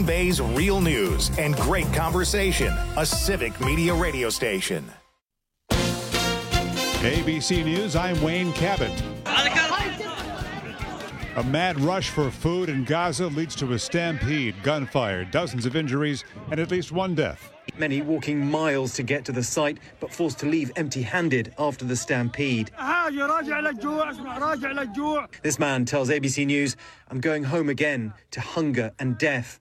Green Bay's real news and great conversation. A Civic Media radio station. ABC News, I'm Wayne Cabot. A mad rush for food in Gaza leads to a stampede, gunfire, dozens of injuries, and at least one death. Many walking miles to get to the site, but forced to leave empty-handed after the stampede. This man tells ABC News, "I'm going home again to hunger and death."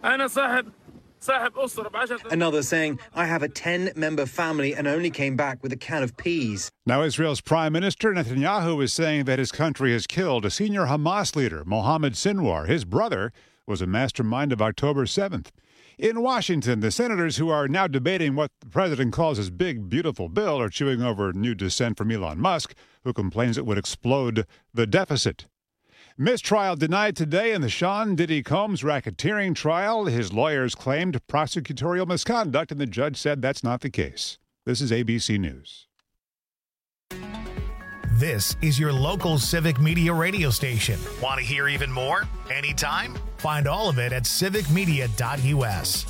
Another saying, "I have a 10-member family and only came back with a can of peas." Now Israel's Prime Minister Netanyahu is saying that his country has killed a senior Hamas leader, Mohammed Sinwar. His brother was a mastermind of October 7th. In Washington, the senators who are now debating what the president calls his big, beautiful bill are chewing over new dissent from Elon Musk, who complains it would explode the deficit. Mistrial denied today in the Sean Diddy Combs racketeering trial. His lawyers claimed prosecutorial misconduct, and the judge said that's not the case. This is ABC News. This is your local Civic Media radio station. Want to hear even more? Anytime? Find all of it at civicmedia.us.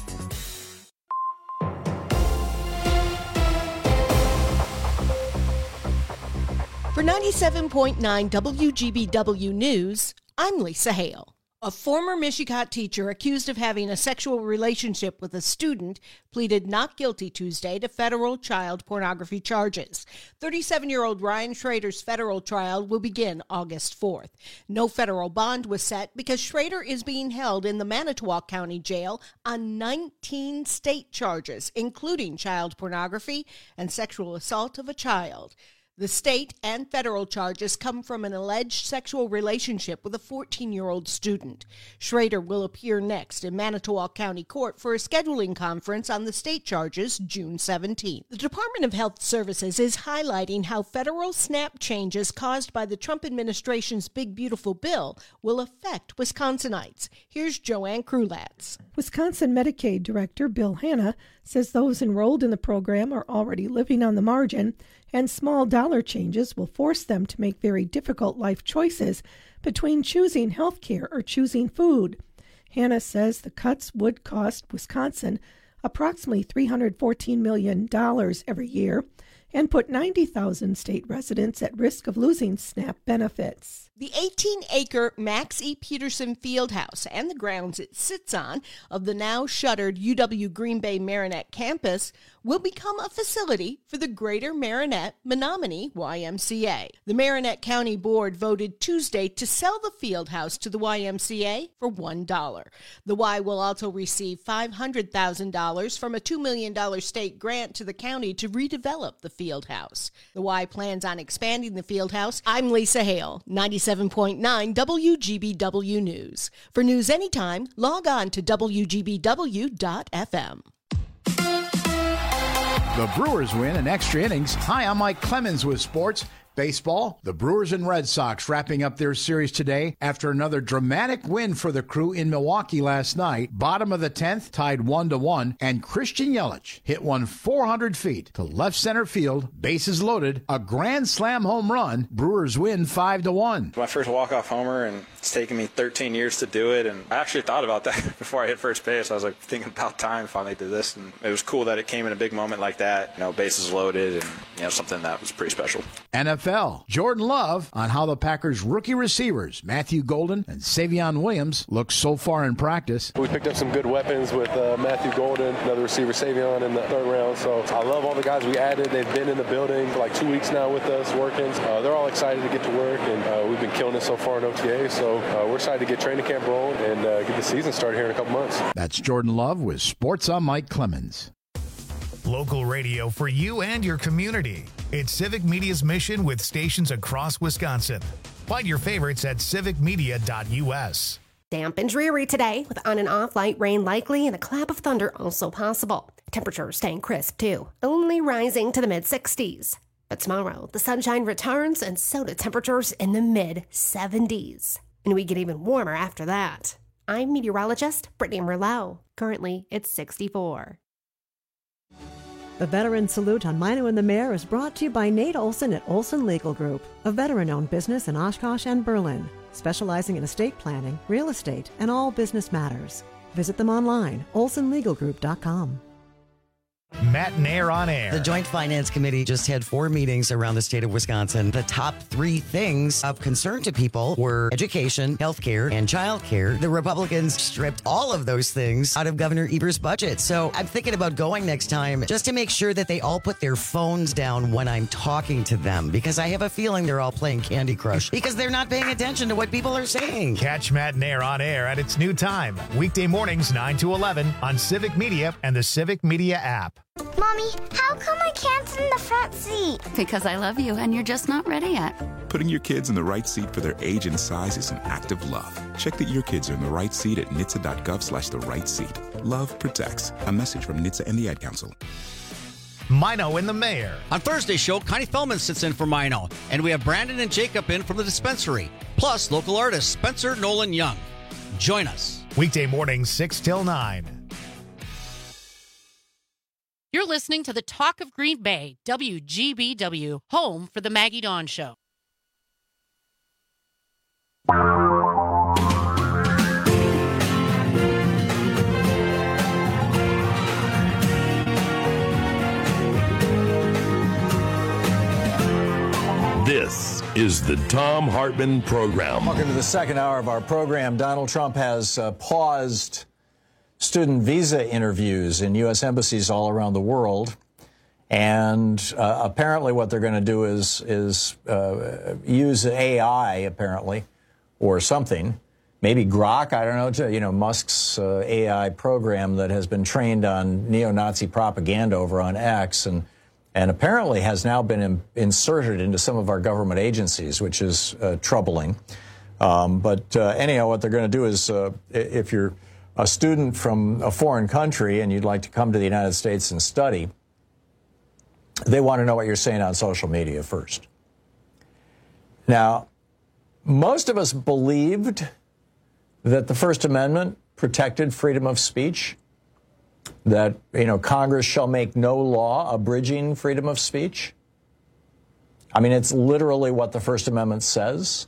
For 97.9 WGBW News, I'm Lisa Hale. A former Michigan teacher accused of having a sexual relationship with a student pleaded not guilty Tuesday to federal child pornography charges. 37-year-old Ryan Schrader's federal trial will begin August 4th. No federal bond was set because Schrader is being held in the Manitowoc County Jail on 19 state charges, including child pornography and sexual assault of a child. The state and federal charges come from an alleged sexual relationship with a 14-year-old student. Schrader will appear next in Manitowoc County Court for a scheduling conference on the state charges June 17th. The Department of Health Services is highlighting how federal SNAP changes caused by the Trump administration's Big Beautiful Bill will affect Wisconsinites. Here's Joanne Krulatz. Wisconsin Medicaid Director Bill Hanna says those enrolled in the program are already living on the margin, and small dollar changes will force them to make very difficult life choices between choosing health care or choosing food. Hanna says the cuts would cost Wisconsin approximately $314 million every year and put 90,000 state residents at risk of losing SNAP benefits. The 18-acre Max E. Peterson Fieldhouse and the grounds it sits on of the now shuttered UW Green Bay Marinette campus will become a facility for the Greater Marinette Menominee YMCA. The Marinette County Board voted Tuesday to sell the Fieldhouse to the YMCA for $1. The Y will also receive $500,000 from a $2 million state grant to the county to redevelop the Fieldhouse. The Y plans on expanding the Fieldhouse. I'm Lisa Hale, 97.9 WGBW News. For news anytime, log on to WGBW.FM. The Brewers win in extra innings. Hi, I'm Mike Clemens with sports. Baseball, the Brewers and Red Sox wrapping up their series today after another dramatic win for the Crew in Milwaukee last night. Bottom of the 10th, tied 1-1, and Christian Yelich hit one 400 feet to left center field, bases loaded, a grand slam home run. Brewers win 5-1. My first walk-off homer, and it's taken me 13 years to do it, and I actually thought about that before I hit first base. I was like thinking about time finally did this, and it was cool that it came in a big moment like that, bases loaded, and something that was pretty special. NFL, Jordan Love on how the Packers' rookie receivers, Matthew Golden and Savion Williams, look so far in practice. We picked up some good weapons with Matthew Golden, another receiver, Savion, in the third round. So I love all the guys we added. They've been in the building for like 2 weeks now with us working. They're all excited to get to work, and we've been killing it so far in OTA. So we're excited to get training camp rolling and get the season started here in a couple months. That's Jordan Love with Sports on Mike Clemens. Local radio for you and your community. It's Civic Media's mission with stations across Wisconsin. Find your favorites at civicmedia.us. Damp and dreary today with on and off light rain likely and a clap of thunder also possible. Temperatures staying crisp too, only rising to the mid-60s. But tomorrow, the sunshine returns and so do temperatures in the mid-70s. And we get even warmer after that. I'm meteorologist Brittany Merlot. Currently, it's 64. The Veteran Salute on Mino and the Mayor is brought to you by Nate Olson at Olson Legal Group, a veteran-owned business in Oshkosh and Berlin, specializing in estate planning, real estate, and all business matters. Visit them online, olsonlegalgroup.com. Matt and Air on Air. The Joint Finance Committee just had 4 meetings around the state of Wisconsin. The top 3 things of concern to people were education, healthcare, and childcare. The Republicans stripped all of those things out of Governor Eber's budget. So I'm thinking about going next time just to make sure that they all put their phones down when I'm talking to them, because I have a feeling they're all playing Candy Crush because they're not paying attention to what people are saying. Catch Matt and Air on Air at its new time, weekday mornings 9 to 11 on Civic Media and the Civic Media app. Mommy, how come I can't sit in the front seat? Because I love you and you're just not ready yet. Putting your kids in the right seat for their age and size is an act of love. Check that your kids are in the right seat at nhtsa.gov/the right seat. Love protects. A message from NHTSA and the Ad Council. Mino and the Mayor. On Thursday's show, Connie Feldman sits in for Mino, and we have Brandon and Jacob in from the dispensary, plus local artist Spencer Nolan Young. Join us. Weekday mornings 6 till 9. You're listening to the Talk of Green Bay, WGBW, home for the Maggie Dawn Show. This is the Thom Hartmann Program. Welcome to the second hour of our program. Donald Trump has paused student visa interviews in U.S. embassies all around the world. And apparently what they're going to do is use AI, apparently, or something. Maybe Grok, I don't know, Musk's AI program that has been trained on neo-Nazi propaganda over on X and apparently has now been inserted into some of our government agencies, which is troubling. But anyhow, what they're going to do is if you're a student from a foreign country and you'd like to come to the United States and study, they want to know what you're saying on social media first. Now, most of us believed that the First Amendment protected freedom of speech, that, Congress shall make no law abridging freedom of speech. I mean, it's literally what the First Amendment says.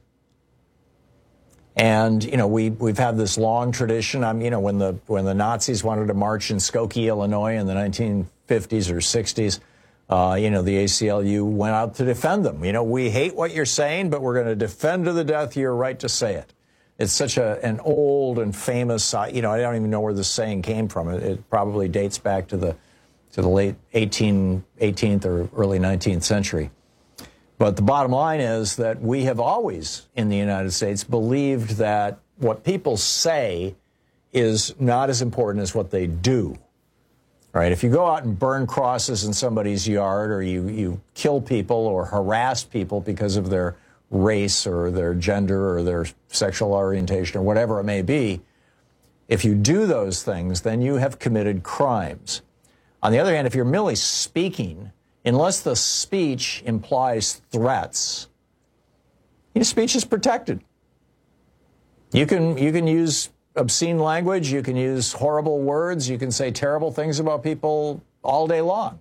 And, we've had this long tradition. When the Nazis wanted to march in Skokie, Illinois in the 1950s or 60s, the ACLU went out to defend them. We hate what you're saying, but we're going to defend to the death your right to say it. It's such an old and famous, I don't even know where this saying came from. It probably dates back to the late 18th or early 19th century. But the bottom line is that we have always, in the United States, believed that what people say is not as important as what they do. Right? If you go out and burn crosses in somebody's yard, or you kill people or harass people because of their race or their gender or their sexual orientation or whatever it may be, if you do those things, then you have committed crimes. On the other hand, if you're merely speaking, unless the speech implies threats, your speech is protected. You can use obscene language, you can use horrible words, you can say terrible things about people all day long.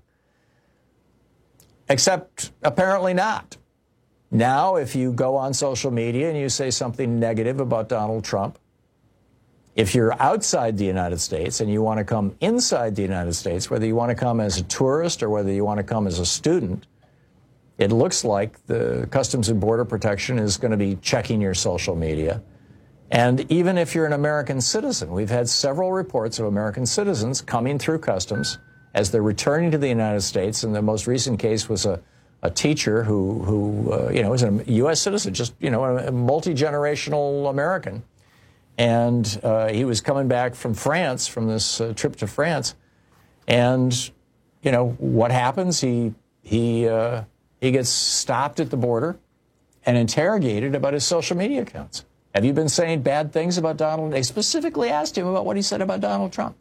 Except apparently not. Now, if you go on social media and you say something negative about Donald Trump, if you're outside the United States and you want to come inside the United States, whether you want to come as a tourist or whether you want to come as a student, it looks like the Customs and Border Protection is going to be checking your social media. And even if you're an American citizen, we've had several reports of American citizens coming through customs as they're returning to the United States. And the most recent case was a teacher who is a U.S. citizen, just, a multi-generational American. And he was coming back from France, from this trip to France. And, what happens? He gets stopped at the border and interrogated about his social media accounts. Have you been saying bad things about Donald? They specifically asked him about what he said about Donald Trump.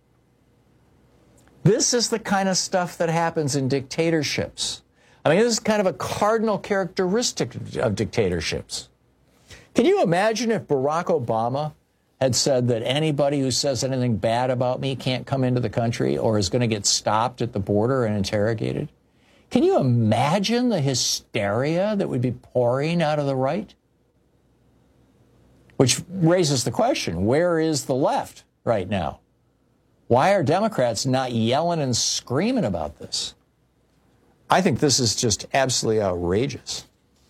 This is the kind of stuff that happens in dictatorships. I mean, this is kind of a cardinal characteristic of dictatorships. Can you imagine if Barack Obama had said that anybody who says anything bad about me can't come into the country or is going to get stopped at the border and interrogated? Can you imagine the hysteria that would be pouring out of the right? Which raises the question, where is the left? right now? Why are Democrats not yelling and screaming about this? I think this is just absolutely outrageous.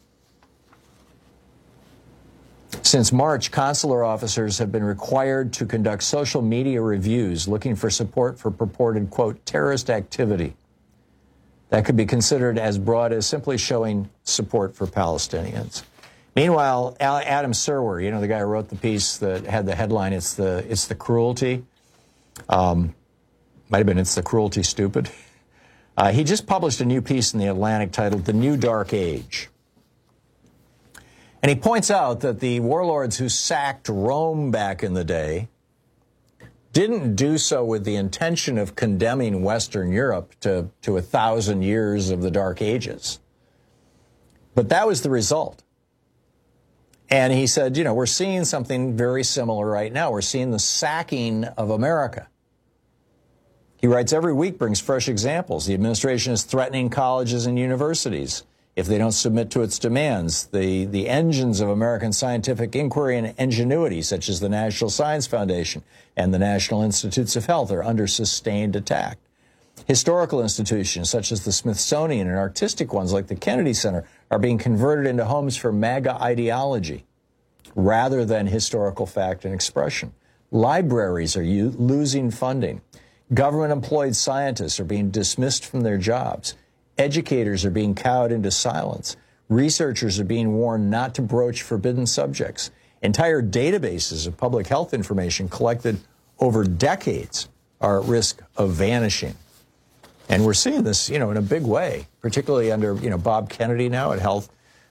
Since March, consular officers have been required to conduct social media reviews looking for support for purported, quote, terrorist activity. That could be considered as broad as simply showing support for Palestinians. Meanwhile, Adam Serwer, you know, the guy who wrote the piece that had the headline, it's the cruelty. Might have been It's the Cruelty Stupid. He just published a new piece in The Atlantic titled The New Dark Age. And he points out that the warlords who sacked Rome back in the day didn't do so with the intention of condemning Western Europe to 1,000 years of the Dark Ages. But that was the result. And he said, you know, we're seeing something very similar right now. We're seeing the sacking of America. He writes, every week brings fresh examples. The administration is threatening colleges and universities if they don't submit to its demands. The engines of American scientific inquiry and ingenuity, such as the National Science Foundation and the National Institutes of Health, are under sustained attack. Historical institutions, such as the Smithsonian, and artistic ones like the Kennedy Center, are being converted into homes for MAGA ideology rather than historical fact and expression. Libraries are losing funding. Government-employed scientists are being dismissed from their jobs. Educators are being cowed into silence. Researchers are being warned not to broach forbidden subjects. Entire databases of public health information collected over decades are at risk of vanishing. And we're seeing this, you know, in a big way, particularly under, you know, Bob Kennedy now at HEW.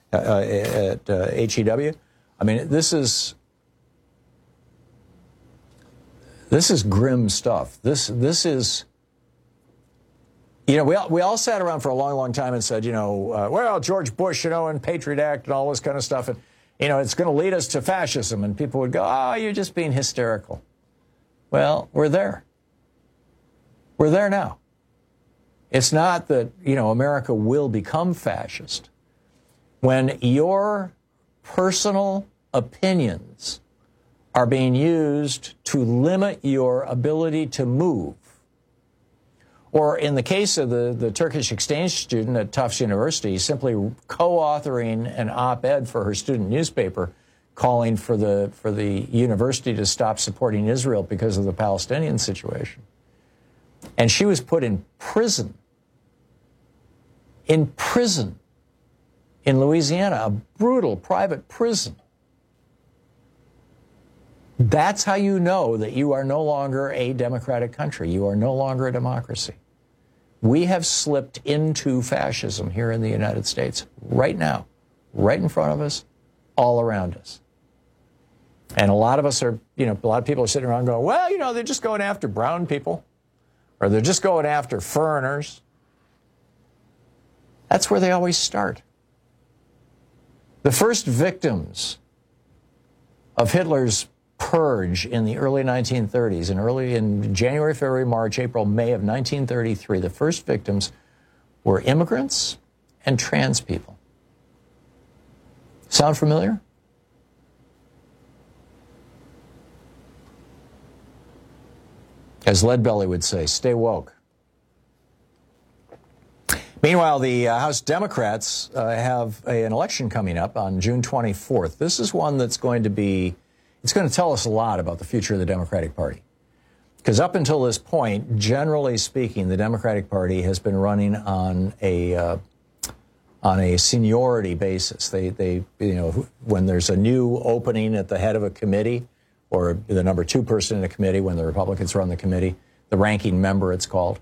I mean, this is grim stuff. This is, you know, we all sat around for a long, long time and said, you know, well, George Bush, you know, and Patriot Act and all this kind of stuff, and, you know, it's going to lead us to fascism. And people would go, oh, you're just being hysterical. Well, we're there. We're there now. It's not that, you know, America will become fascist. When your personal opinions are being used to limit your ability to move, or in the case of the Turkish exchange student at Tufts University, simply co-authoring an op-ed for her student newspaper calling for the university to stop supporting Israel because of the Palestinian situation. And she was put in prison in Louisiana, a brutal private prison. That's how you know that you are no longer a democratic country. You are no longer a democracy. We have slipped into fascism here in the United States right now, right in front of us, all around us. And a lot of us are, you know, a lot of people are sitting around going, well, you know, they're just going after brown people, or they're just going after foreigners. That's where they always start. The first victims of Hitler's purge in the early 1930s, in January, February, March, April, May of 1933, the first victims were immigrants and trans people. Sound familiar? As Leadbelly would say, stay woke. Meanwhile, the House Democrats have an election coming up on June 24th. This is one that's going to tell us a lot about the future of the Democratic Party. Because up until this point, generally speaking, the Democratic Party has been running on a seniority basis. They you know, when there's a new opening at the head of a committee, or the number 2 person in a committee, when the Republicans run the committee, the ranking member, it's called.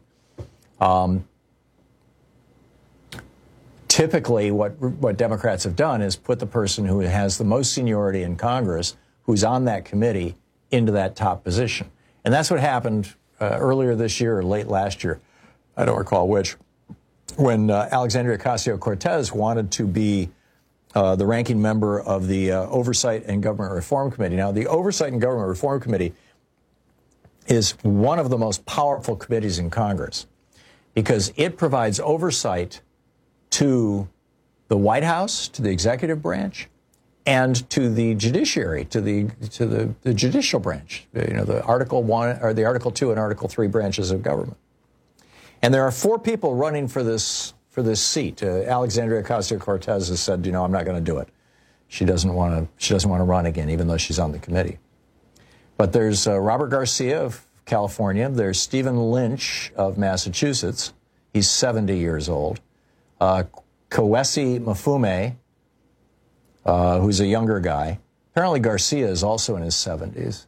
Typically, what Democrats have done is put the person who has the most seniority in Congress, who's on that committee, into that top position. And that's what happened earlier this year or late last year. I don't recall which, when Alexandria Ocasio-Cortez wanted to be the ranking member of the Oversight and Government Reform Committee. Now, the Oversight and Government Reform Committee is one of the most powerful committees in Congress because it provides oversight to the White House, to the executive branch, and to the judiciary, to the judicial branch, the Article 1 or the Article 2 and Article 3 branches of government. And there are 4 people running for this seat. Alexandria Ocasio-Cortez has said, I'm not going to do it. She doesn't want to run again, even though she's on the committee. But there's Robert Garcia of California. There's Stephen Lynch of Massachusetts. He's 70 years old. Kawesi Mfume, who's a younger guy. Apparently Garcia is also in his 70s.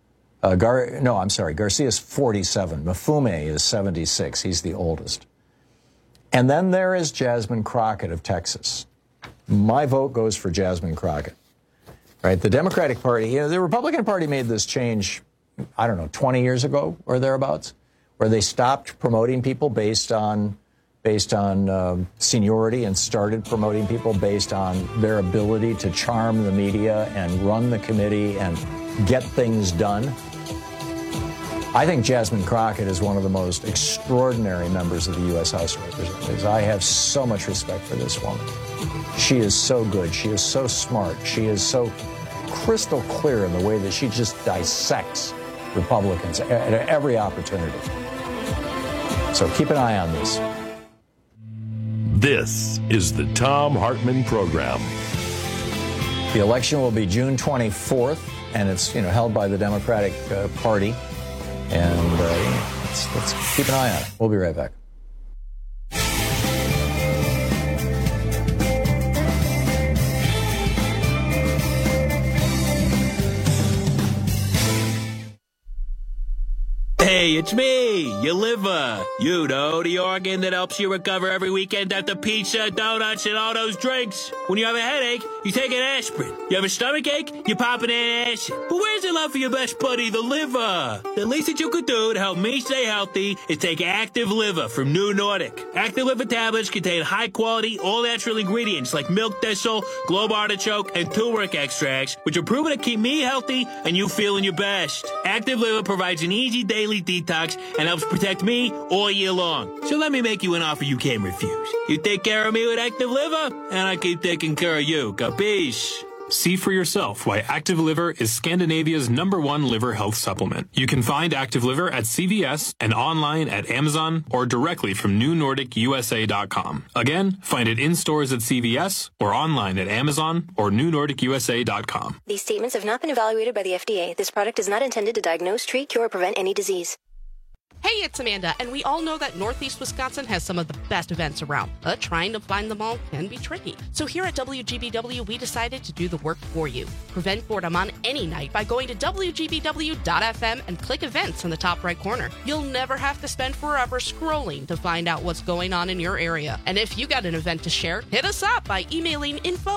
Garcia is 47. Mfume is 76. He's the oldest. And then there is Jasmine Crockett of Texas. My vote goes for Jasmine Crockett. Right? The Democratic Party, the Republican Party made this change, 20 years ago or thereabouts, where they stopped promoting people based on seniority and started promoting people based on their ability to charm the media and run the committee and get things done. I think Jasmine Crockett is one of the most extraordinary members of the U.S. House of Representatives. I have so much respect for this woman. She is so good. She is so smart. She is so crystal clear in the way that she just dissects Republicans at every opportunity. So keep an eye on this. This is the Thom Hartmann Program. The election will be June 24th, and it's held by the Democratic Party. And let's keep an eye on it. We'll be right back. Hey, it's me, your liver. You know, the organ that helps you recover every weekend after pizza, donuts, and all those drinks. When you have a headache, you take an aspirin. You have a stomachache, you pop an antacid. But where's the love for your best buddy, the liver? The least that you could do to help me stay healthy is take Active Liver from New Nordic. Active Liver tablets contain high-quality, all-natural ingredients like milk thistle, globe artichoke, and turmeric extracts, which are proven to keep me healthy and you feeling your best. Active Liver provides an easy daily detox and helps protect me all year long. So let me make you an offer you can't refuse. You take care of me with Active Liver, and I keep taking care of you. Capiche? See for yourself why Active Liver is Scandinavia's #1 liver health supplement. You can find Active Liver at CVS and online at Amazon or directly from NewNordicUSA.com. Again, find it in stores at CVS or online at Amazon or NewNordicUSA.com. These statements have not been evaluated by the FDA. This product is not intended to diagnose, treat, cure, or prevent any disease. Hey, it's Amanda, and we all know that Northeast Wisconsin has some of the best events around, but trying to find them all can be tricky. So here at WGBW, we decided to do the work for you. Prevent boredom on any night by going to WGBW.FM and click events in the top right corner. You'll never have to spend forever scrolling to find out what's going on in your area. And if you got an event to share, hit us up by emailing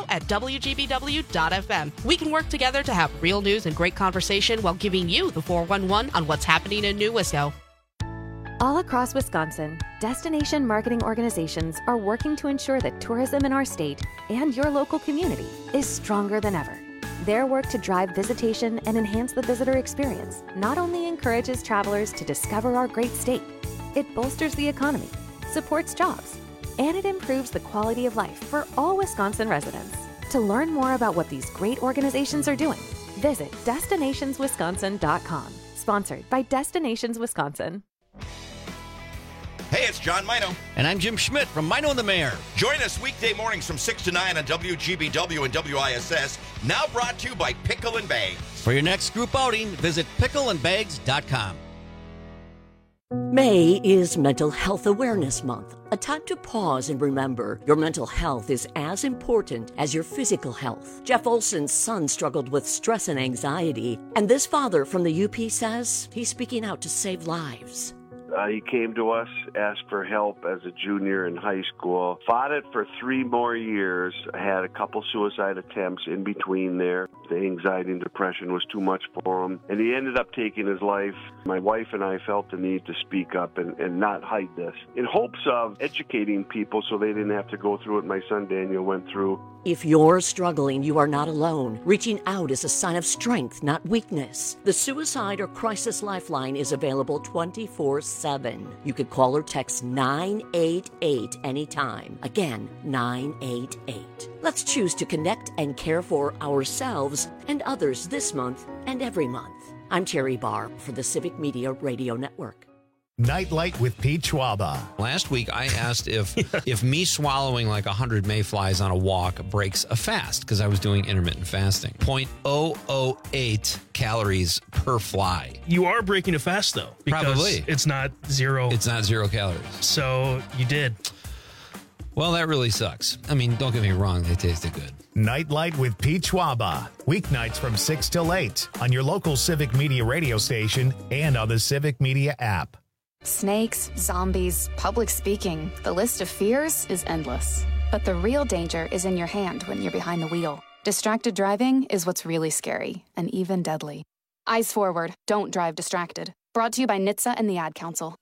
info@WGBW.FM. We can work together to have real news and great conversation while giving you the 411 on what's happening in New Wisco. All across Wisconsin, destination marketing organizations are working to ensure that tourism in our state and your local community is stronger than ever. Their work to drive visitation and enhance the visitor experience not only encourages travelers to discover our great state, it bolsters the economy, supports jobs, and it improves the quality of life for all Wisconsin residents. To learn more about what these great organizations are doing, visit destinationswisconsin.com. Sponsored by Destinations Wisconsin. Hey, it's John Mino. And I'm Jim Schmidt from Mino and the Mayor. Join us weekday mornings from 6 to 9 on WGBW and WISS, now brought to you by Pickle and Bags. For your next group outing, visit pickleandbags.com. May is Mental Health Awareness Month, a time to pause and remember your mental health is as important as your physical health. Jeff Olson's son struggled with stress and anxiety, and this father from the UP says he's speaking out to save lives. He came to us, asked for help as a junior in high school, fought it for 3 more years, had a couple suicide attempts in between there. The anxiety and depression was too much for him, and he ended up taking his life. My wife and I felt the need to speak up and not hide this, in hopes of educating people so they didn't have to go through what my son Daniel went through. If you're struggling, you are not alone. Reaching out is a sign of strength, not weakness. The Suicide or Crisis Lifeline is available 24/7. You could call or text 988 anytime. Again, 988. Let's choose to connect and care for ourselves and others this month and every month. I'm Terry Barr for the Civic Media Radio Network. Nightlight with Pete Schwaba. Last week, I asked if me swallowing like 100 mayflies on a walk breaks a fast, because I was doing intermittent fasting. 0.008 calories per fly. You are breaking a fast, though. Because Probably. It's not zero. It's not 0 calories. So you did. Well, that really sucks. I mean, don't get me wrong. They tasted good. Nightlight with Pete Schwaba. Weeknights from 6 till 8 on your local Civic Media radio station and on the Civic Media app. Snakes, zombies, public speaking. The list of fears is endless. But the real danger is in your hand when you're behind the wheel. Distracted driving is what's really scary and even deadly. Eyes forward. Don't drive distracted. Brought to you by NHTSA and the Ad Council.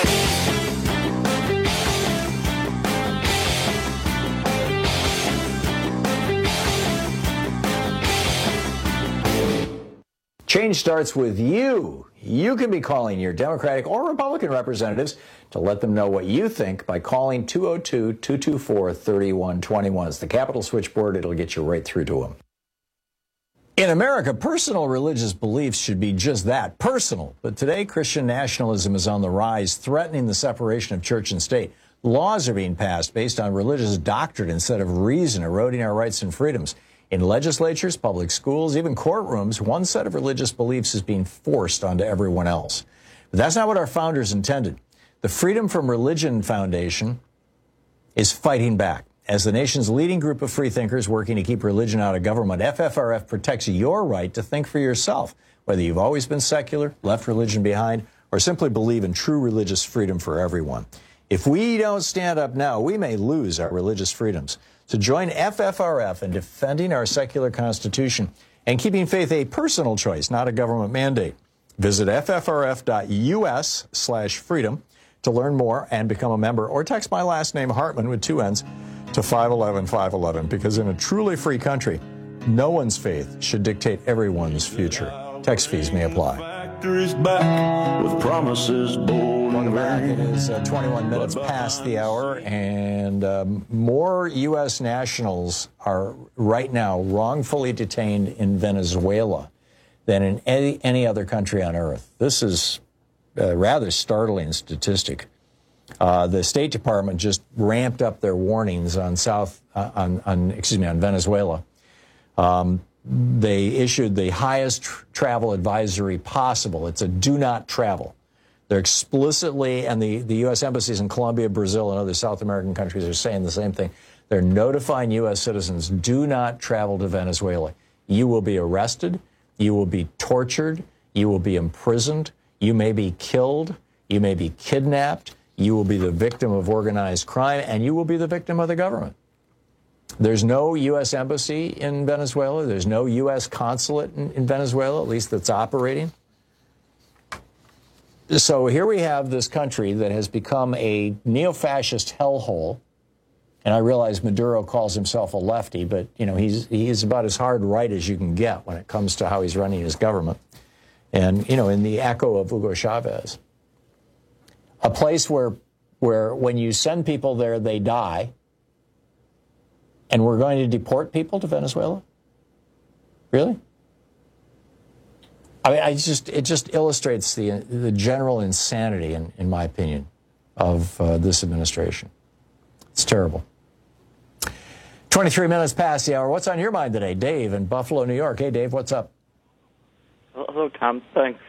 Change starts with you. You can be calling your Democratic or Republican representatives to let them know what you think by calling 202-224-3121. It's the Capitol Switchboard. It'll get you right through to them. In America, personal religious beliefs should be just that, personal. But today, Christian nationalism is on the rise, threatening the separation of church and state. Laws are being passed based on religious doctrine instead of reason, eroding our rights and freedoms. In legislatures, public schools, even courtrooms, one set of religious beliefs is being forced onto everyone else. But that's not what our founders intended. The Freedom from Religion Foundation is fighting back. As the nation's leading group of freethinkers working to keep religion out of government, FFRF protects your right to think for yourself, whether you've always been secular, left religion behind, or simply believe in true religious freedom for everyone. If we don't stand up now, we may lose our religious freedoms. So join FFRF in defending our secular constitution and keeping faith a personal choice, not a government mandate. Visit ffrf.us/freedom to learn more and become a member, or text my last name, Hartman, with 2 N's, to 511-511, because in a truly free country, no one's faith should dictate everyone's future. Text fees may apply. Back with promises bold. Welcome back. It is 21 minutes past the hour, and more U.S. nationals are right now wrongfully detained in Venezuela than in any other country on earth. This is a rather startling statistic. The State Department just ramped up their warnings on Venezuela. They issued the highest travel advisory possible. It's a do not travel. They're explicitly, and the U.S. embassies in Colombia, Brazil, and other South American countries are saying the same thing. They're notifying U.S. citizens, do not travel to Venezuela. You will be arrested. You will be tortured. You will be imprisoned. You may be killed. You may be kidnapped. You will be the victim of organized crime, and you will be the victim of the government. There's no U.S. embassy in Venezuela. There's no U.S. consulate in Venezuela, at least that's operating. So here we have this country that has become a neo-fascist hellhole. And I realize Maduro calls himself a lefty, but, you know, he's about as hard right as you can get when it comes to how he's running his government. And, you know, in the echo of Hugo Chavez. A place where when you send people there, they die. And we're going to deport people to Venezuela? Really? I mean, it just illustrates the general insanity, in my opinion, of this administration. It's terrible. 23 minutes past the hour. What's on your mind today? Dave in Buffalo, New York. Hey, Dave, what's up? Hello, Tom. Thanks.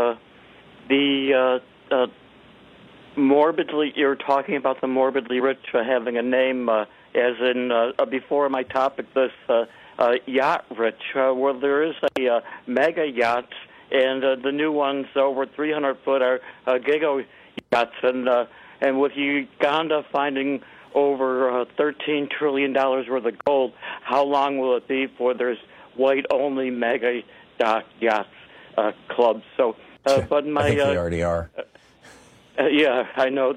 You're talking about the morbidly rich having a name, as in before my topic, this yacht rich, where there is a mega yacht, and the new ones over 300 foot are giga yachts, and with Uganda finding over $13 trillion worth of gold, how long will it be before there's white-only mega yachts club. So, but my I think they already are. Yeah, I know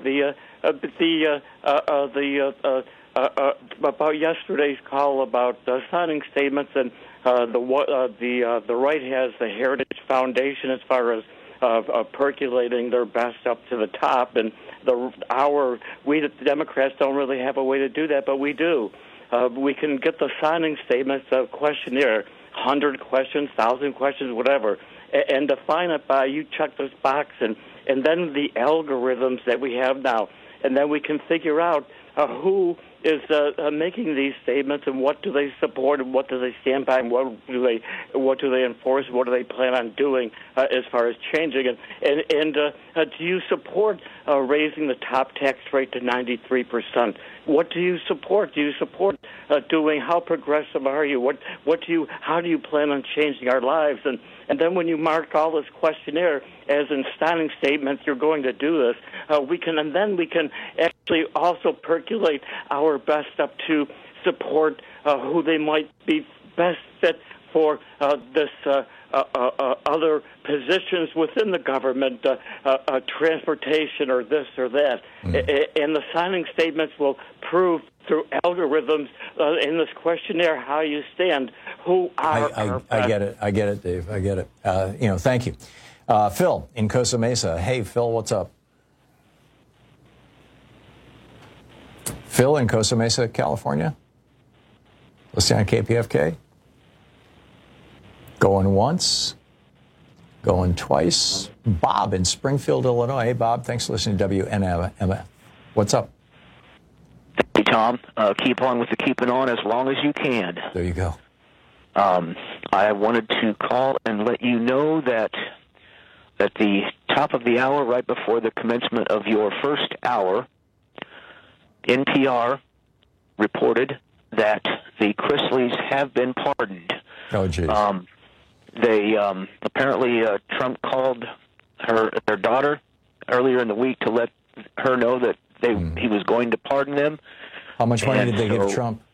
about yesterday's call about signing statements, and the right has the Heritage Foundation as far as percolating their best up to the top, and we the Democrats don't really have a way to do that, but we do. We can get the signing statements, a questionnaire, 100 questions, 1,000 questions, whatever, and define it by you check this box, and then the algorithms that we have now, and then we can figure out who is making these statements and what do they support and what do they stand by and what do they enforce, what do they plan on doing as far as changing it, and do you support raising the top tax rate to 93%? What do you support? Do you support doing? How progressive are you? How do you plan on changing our lives? And then when you mark all this questionnaire as in signing statements, you're going to do this. We can actually also percolate our best up to support who they might be best fit for this other positions within the government, transportation or this or that. And the signing statements will prove through algorithms in this questionnaire how you stand, who are I get it, Dave. I get it. Thank you. Phil in Costa Mesa. Hey, Phil, what's up? Phil in Costa Mesa, California. Listening on KPFK. Going once, going twice. Bob in Springfield, Illinois. Hey, Bob, thanks for listening to WNMF. What's up? Hey, Tom. Keep on with the keeping on as long as you can. There you go. I wanted to call and let you know that at the top of the hour, right before the commencement of your first hour, NPR reported that the Chrisleys have been pardoned. Oh, geez. They apparently Trump called their daughter earlier in the week to let her know that he was going to pardon them. How much money did they give Trump?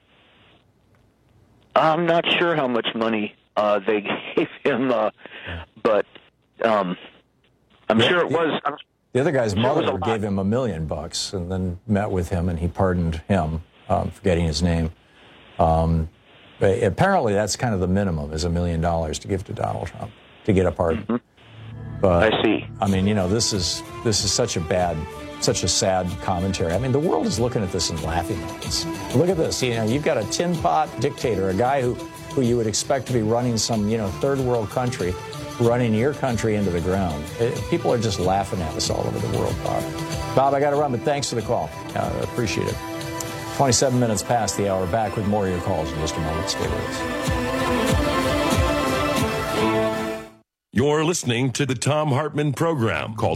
I'm not sure how much money they gave him, but I'm sure it was. The other guy's mother gave him $1 million and then met with him, and he pardoned him, forgetting his name. Apparently, that's kind of the minimum, is $1 million to give to Donald Trump to get a pardon. Mm-hmm. But I see. I mean, this is such a sad commentary. I mean, the world is looking at this and laughing at this. Look at this. You've got a tin pot dictator, a guy who you would expect to be running some third world country, running your country into the ground. People are just laughing at us all over the world, Bob. Bob, I got to run, but thanks for the call. I appreciate it. 27 minutes past the hour. Back with more of your calls in just a moment. Stay with us. You're listening to the Thom Hartmann Program. Call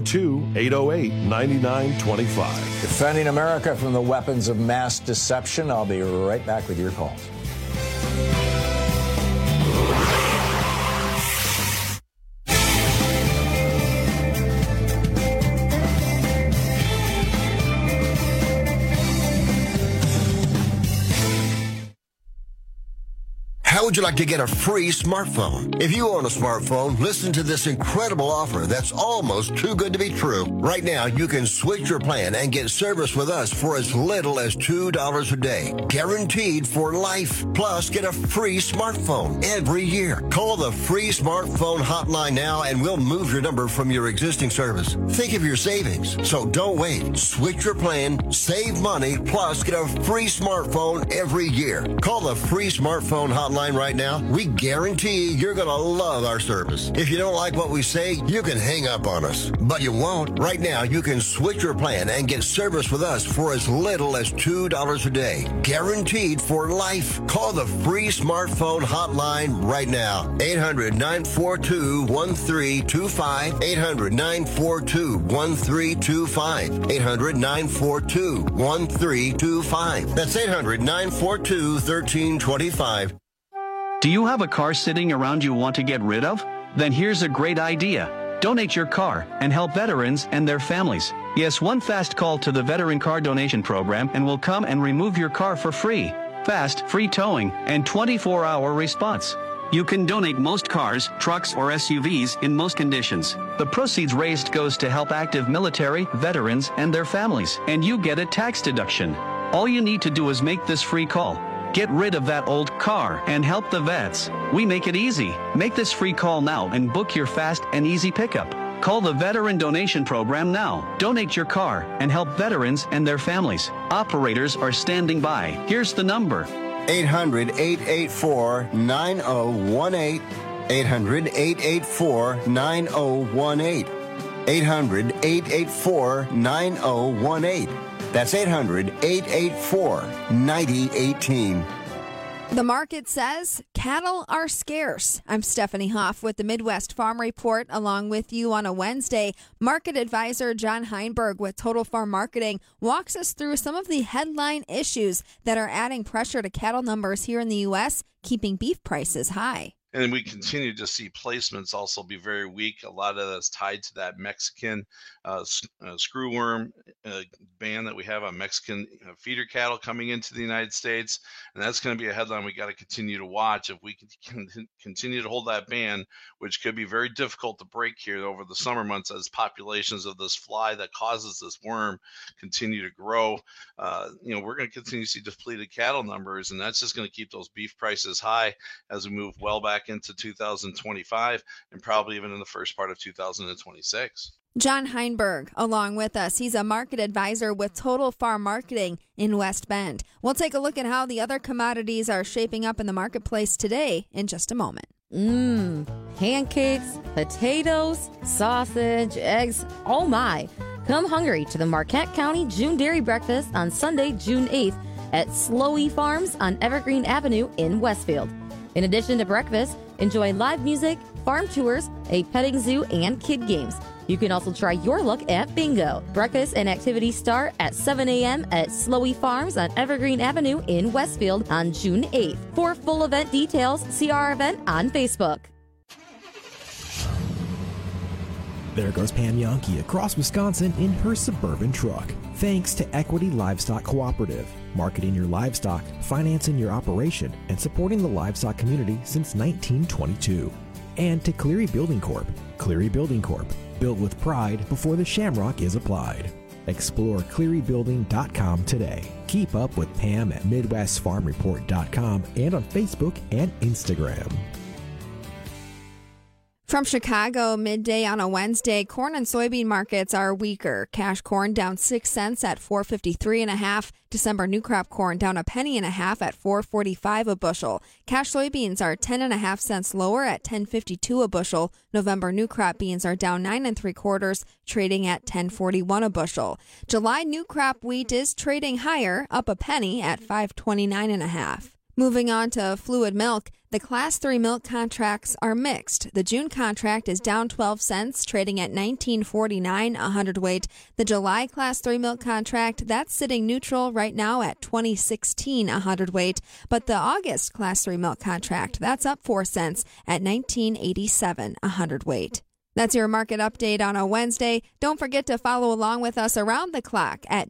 202-808-9925. Defending America from the weapons of mass deception. I'll be right back with your calls. How would you like to get a free smartphone? If you own a smartphone, listen to this incredible offer that's almost too good to be true. Right now, you can switch your plan and get service with us for as little as $2 a day. Guaranteed for life. Plus, get a free smartphone every year. Call the free smartphone hotline now and we'll move your number from your existing service. Think of your savings. So don't wait. Switch your plan, save money, plus get a free smartphone every year. Call the free smartphone hotline right now. We guarantee you're going to love our service. If you don't like what we say, you can hang up on us. But you won't. Right now, you can switch your plan and get service with us for as little as $2 a day. Guaranteed for life. Call the free smartphone hotline right now. 800-942-1325. 800-942-1325. 800-942-1325. That's 800-942-1325. Do you have a car sitting around you want to get rid of? Then here's a great idea. Donate your car and help veterans and their families. Yes, one fast call to the Veteran Car Donation Program and we'll come and remove your car for free. fast, free towing, and 24-hour response. You can donate most cars, trucks, or SUVs in most conditions. The proceeds raised goes to help active military, veterans, and their families, and you get a tax deduction. All you need to do is make this free call. Get rid of that old car and help the vets. We make it easy. Make this free call now and book your fast and easy pickup. Call the Veteran Donation Program now. Donate your car and help veterans and their families. Operators are standing by. Here's the number. 800-884-9018. 800-884-9018. 800-884-9018. That's 800-884-9018. The market says cattle are scarce. I'm Stephanie Hoff with the Midwest Farm Report, along with you on a Wednesday. Market advisor John Heinberg with Total Farm Marketing walks us through some of the headline issues that are adding pressure to cattle numbers here in the U.S., keeping beef prices high. And we continue to see placements also be very weak. A lot of that's tied to that Mexican screwworm ban that we have on Mexican feeder cattle coming into the United States. And that's going to be a headline we got to continue to watch. If we can continue to hold that ban, which could be very difficult to break here over the summer months as populations of this fly that causes this worm continue to grow, we're going to continue to see depleted cattle numbers. And that's just going to keep those beef prices high as we move well back into 2025 and probably even in the first part of 2026. John Heinberg along with us. He's a market advisor with Total Farm Marketing in West Bend. We'll take a look at how the other commodities are shaping up in the marketplace today in just a moment. Pancakes, potatoes, sausage, eggs, oh my. Come hungry to the Marquette County June Dairy Breakfast on Sunday, June 8th at Slowey Farms on Evergreen Avenue in Westfield. In addition to breakfast, enjoy live music, farm tours, a petting zoo, and kid games. You can also try your luck at bingo. Breakfast and activities start at 7 a.m. at Slowey Farms on Evergreen Avenue in Westfield on June 8th. For full event details, see our event on Facebook. There goes Pam Yonke across Wisconsin in her Suburban truck. Thanks to Equity Livestock Cooperative, marketing your livestock, financing your operation, and supporting the livestock community since 1922. And to Cleary Building Corp. Cleary Building Corp. Built with pride before the shamrock is applied. Explore clearybuilding.com today. Keep up with Pam at MidwestFarmReport.com and on Facebook and Instagram. From Chicago, midday on a Wednesday, corn and soybean markets are weaker. Cash corn down 6 cents at $4.53.5. December new crop corn down 1.5 pennies at $4.45 a bushel. Cash soybeans are 10.5 cents lower at $10.52 a bushel. November new crop beans are down 9 3/4, trading at $10.41 a bushel. July new crop wheat is trading higher, up 1 penny at $5.29.5. Moving on to fluid milk, the Class 3 milk contracts are mixed. The June contract is down 12 cents, trading at $19.49 a hundredweight. The July Class 3 milk contract, that's sitting neutral right now at $20.16 a hundredweight. But the August Class 3 milk contract, that's up 4 cents at $19.87 a hundredweight. That's your market update on a Wednesday. Don't forget to follow along with us around the clock at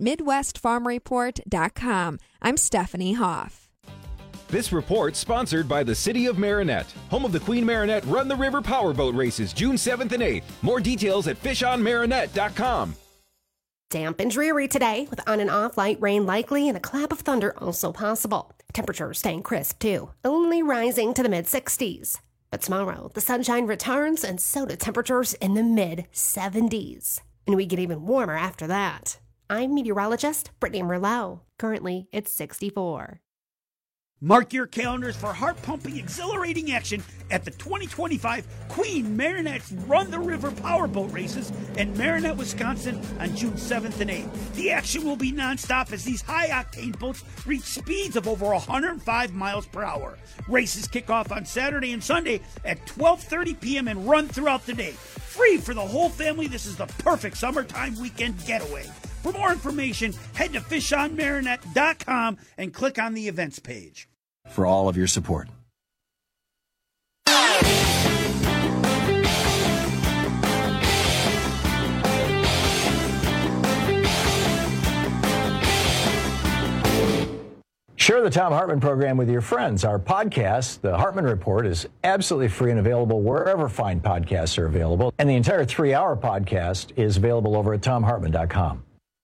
MidwestFarmReport.com. I'm Stephanie Hoff. This report sponsored by the City of Marinette, home of the Queen Marinette Run the River Powerboat Races, June 7th and 8th. More details at fishonmarinette.com. Damp and dreary today with on and off light rain likely and a clap of thunder also possible. Temperatures staying crisp too, only rising to the mid-60s. But tomorrow, the sunshine returns and so do temperatures in the mid-70s. And we get even warmer after that. I'm meteorologist Brittany Merlot. Currently, it's 64. Mark your calendars for heart-pumping, exhilarating action at the 2025 Queen Marinette's Run the River Powerboat Races in Marinette, Wisconsin on June 7th and 8th. The action will be nonstop as these high-octane boats reach speeds of over 105 miles per hour. Races kick off on Saturday and Sunday at 12:30 p.m. and run throughout the day. Free for the whole family, this is the perfect summertime weekend getaway. For more information, head to fishonmarinette.com and click on the events page. For all of your support. Sure, the Thom Hartmann program with your friends. Our podcast, The Hartmann Report, is absolutely free and available wherever fine podcasts are available. And the entire 3-hour podcast is available over at ThomHartmann.com.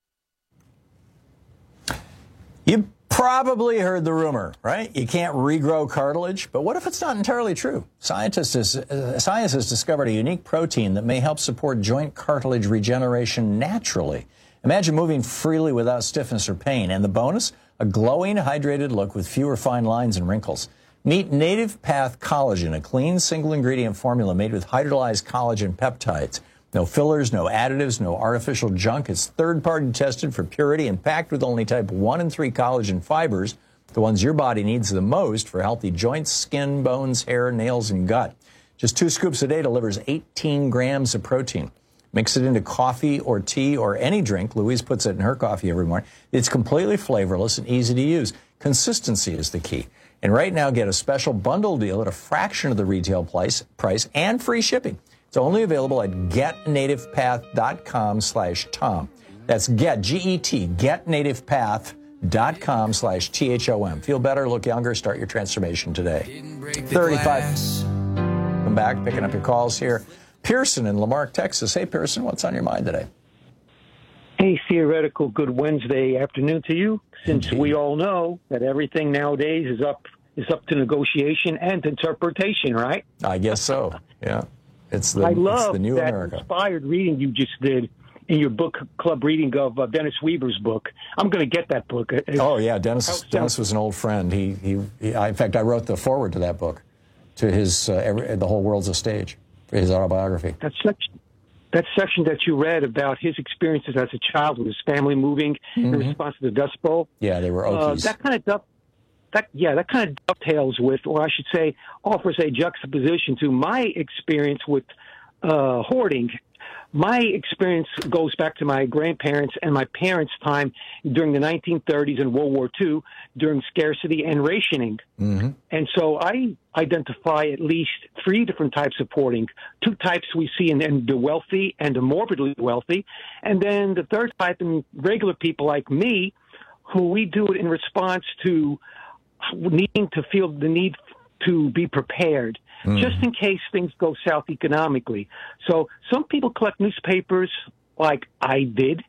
You probably heard the rumor, right? You can't regrow cartilage, but what if it's not entirely true? Science has discovered a unique protein that may help support joint cartilage regeneration naturally. Imagine moving freely without stiffness or pain. And the bonus? A glowing, hydrated look with fewer fine lines and wrinkles. Meet Native Path Collagen, a clean, single-ingredient formula made with hydrolyzed collagen peptides. No fillers, no additives, no artificial junk. It's third-party tested for purity and packed with only type 1 and 3 collagen fibers, the ones your body needs the most for healthy joints, skin, bones, hair, nails, and gut. Just 2 scoops a day delivers 18 grams of protein. Mix it into coffee or tea or any drink. Louise puts it in her coffee every morning. It's completely flavorless and easy to use. Consistency is the key. And right now, get a special bundle deal at a fraction of the retail price and free shipping. It's only available at getnativepath.com/Tom. That's G-E-T, getnativepath.com/THOM. Feel better, look younger, start your transformation today. 35. Come back, picking up your calls here. Pearson in Lamarck, Texas. Hey, Pearson, what's on your mind today? Hey, theoretical good Wednesday afternoon to you. Since we all know that everything nowadays is up to negotiation and interpretation, right? I guess so. Yeah, it's the new that America. Inspired reading you just did in your book club reading of Dennis Weaver's book. I'm going to get that book. Oh yeah, Dennis was an old friend. In fact, I wrote the foreword to that book, to his The Whole World's a Stage. His autobiography. That section that you read about his experiences as a child with his family moving in response to the Dust Bowl. Yeah, they were Okies. That kind of dovetails with, or I should say, offers a juxtaposition to my experience with hoarding. My experience goes back to my grandparents and my parents' time during the 1930s and World War II during scarcity and rationing. And so I identify at least 3 different types of hoarding. 2 types we see in the wealthy and the morbidly wealthy. And then the third type in regular people like me, who we do it in response to needing to feel the need to be prepared, just in case things go south economically. So some people collect newspapers like I did,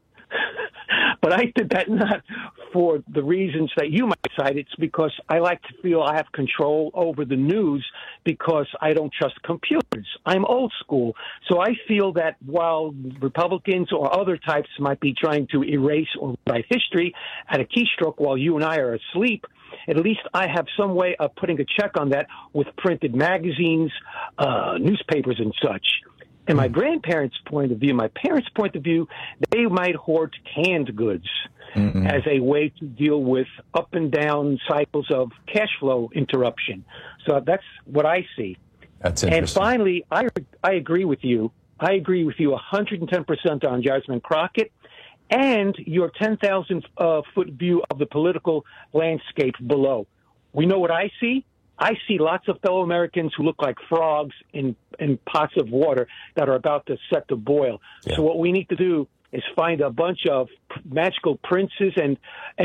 but I did that not for the reasons that you might cite. It's because I like to feel I have control over the news because I don't trust computers. I'm old school. So I feel that while Republicans or other types might be trying to erase or write history at a keystroke while you and I are asleep, at least I have some way of putting a check on that with printed magazines, newspapers, and such. In my grandparents' point of view, my parents' point of view, they might hoard canned goods as a way to deal with up and down cycles of cash flow interruption. So that's what I see. That's interesting. And finally, I agree with you. I agree with you 110% on Jasmine Crockett and your 10,000-foot view of the political landscape below. We know what I see. I see lots of fellow Americans who look like frogs in pots of water that are about to set to boil. Yeah. So what we need to do is find a bunch of magical princes and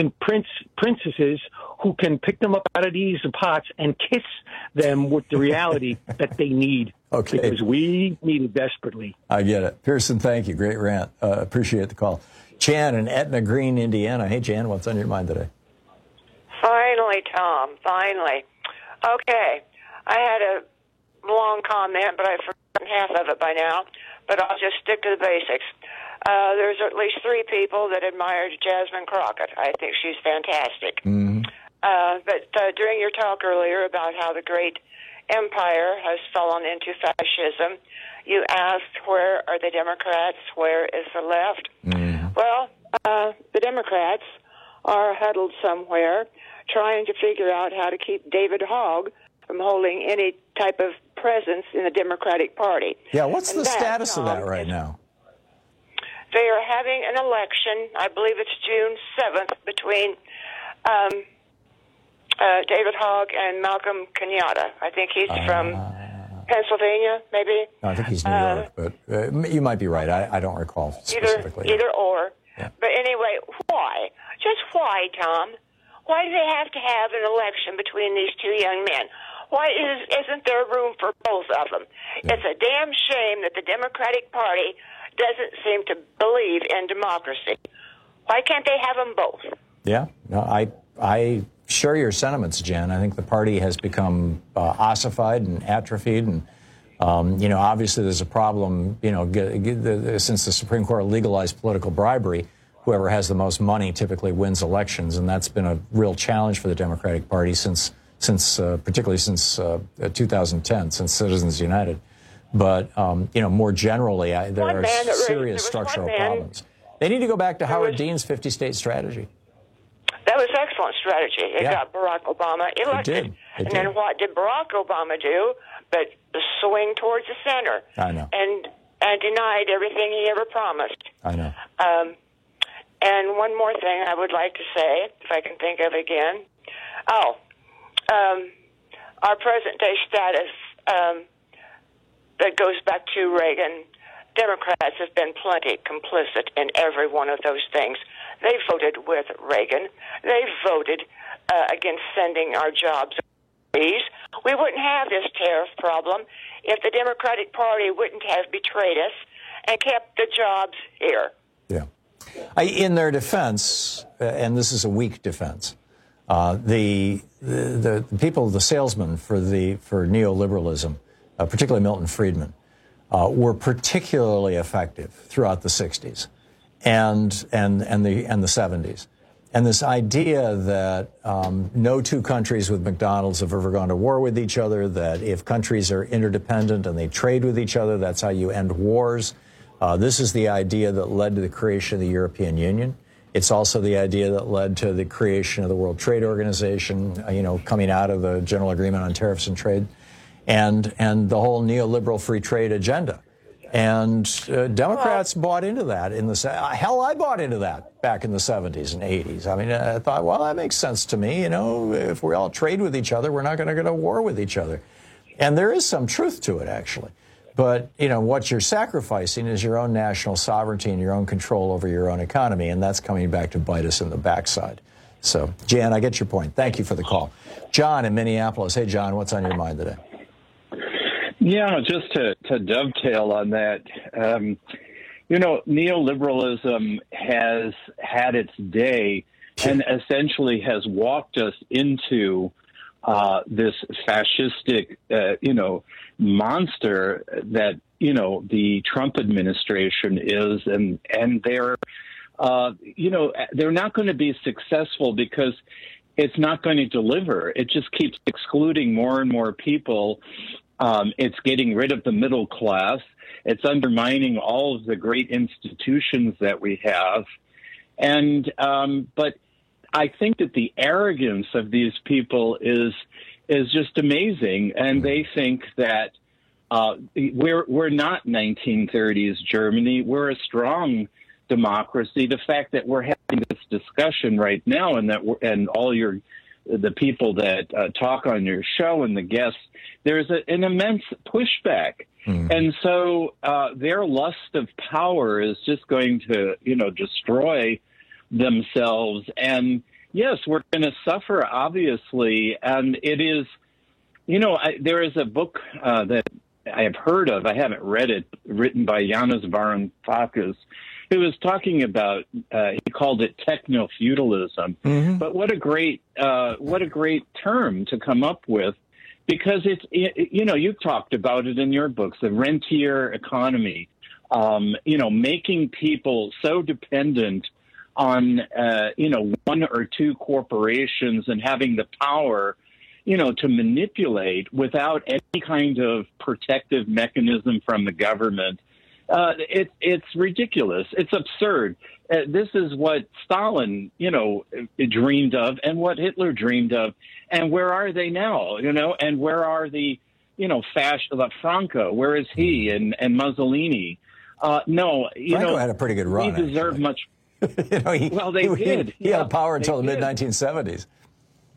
princesses who can pick them up out of these pots and kiss them with the reality that they need. Okay. Because we need it desperately. I get it. Pearson, thank you. Great rant. Appreciate the call. Chan in Etna Green, Indiana. Hey, Chan, what's on your mind today? Finally, Tom, finally. Okay, I had a long comment, but I've forgotten half of it by now, but I'll just stick to the basics. There's at least 3 people that admired Jasmine Crockett. I think she's fantastic. But during your talk earlier about how the great empire has fallen into fascism, you asked, where are the Democrats? Where is the left? Well, the Democrats are huddled somewhere trying to figure out how to keep David Hogg from holding any type of presence in the Democratic Party. Yeah, what's the status of that right now? They are having an election, I believe it's June 7th, between David Hogg and Malcolm Kenyatta. I think he's from Pennsylvania, maybe? No, I think he's New York, but you might be right. I don't recall specifically. Either or. Yeah. But anyway, why? Just why, Tom? Why do they have to have an election between these two young men? Why isn't there room for both of them? Yeah. It's a damn shame that the Democratic Party doesn't seem to believe in democracy. Why can't they have them both? Yeah, no, I share your sentiments, Jen. I think the party has become ossified and atrophied, and obviously there's a problem. Since the Supreme Court legalized political bribery, whoever has the most money typically wins elections, and that's been a real challenge for the Democratic Party particularly since 2010, since Citizens United. But more generally, there are serious structural problems. They need to go back to Howard Dean's 50-state strategy. That was excellent strategy. It got Barack Obama elected. It did. Then what did Barack Obama do but swing towards the center? I know. And denied everything he ever promised. I know. And one more thing I would like to say, if I can think of it again. Our present-day status that goes back to Reagan, Democrats have been plenty complicit in every one of those things. They voted with Reagan. They voted against sending our jobs overseas. We wouldn't have this tariff problem if the Democratic Party wouldn't have betrayed us and kept the jobs here. Yeah. In their defense, and this is a weak defense, the people, the salesmen for neoliberalism, particularly Milton Friedman, were particularly effective throughout the 60s and the 70s. And this idea that no two countries with McDonald's have ever gone to war with each other, that if countries are interdependent and they trade with each other, that's how you end wars. This is the idea that led to the creation of the European Union. It's also the idea that led to the creation of the World Trade Organization, coming out of the General Agreement on Tariffs and Trade, and the whole neoliberal free trade agenda. And Democrats bought into that hell, I bought into that back in the 70s and 80s. I mean, I thought, well, that makes sense to me. If we all trade with each other, we're not going to go to war with each other. And there is some truth to it, actually. But, what you're sacrificing is your own national sovereignty and your own control over your own economy, and that's coming back to bite us in the backside. So, Jan, I get your point. Thank you for the call. John in Minneapolis. Hey, John, what's on your mind today? Yeah, just to dovetail on that, neoliberalism has had its day and essentially has walked us into this fascistic, monster that, the Trump administration is, and they're, they're not going to be successful because it's not going to deliver. It just keeps excluding more and more people. It's getting rid of the middle class. It's undermining all of the great institutions that we have. And, but I think that the arrogance of these people is just amazing. And they think that, we're not 1930s Germany. We're a strong democracy. The fact that we're having this discussion right now and that the people that talk on your show and the guests, there's an immense pushback. And so their lust of power is just going to, destroy themselves. And yes, we're going to suffer, obviously. And it is, there is a book that I have heard of, I haven't read it, written by Yanis Varoufakis, who was talking about, he called it techno-feudalism. But what a great term to come up with, because it's, you've talked about it in your books, the rentier economy, making people so dependent on, one or two corporations and having the power, to manipulate without any kind of protective mechanism from the government. It's ridiculous. It's absurd. This is what Stalin, dreamed of and what Hitler dreamed of. And where are they now? And where are the, Franco? Where is he and Mussolini? No, Franco had a pretty good run. He deserved much. They did. He held power until the mid-1970s.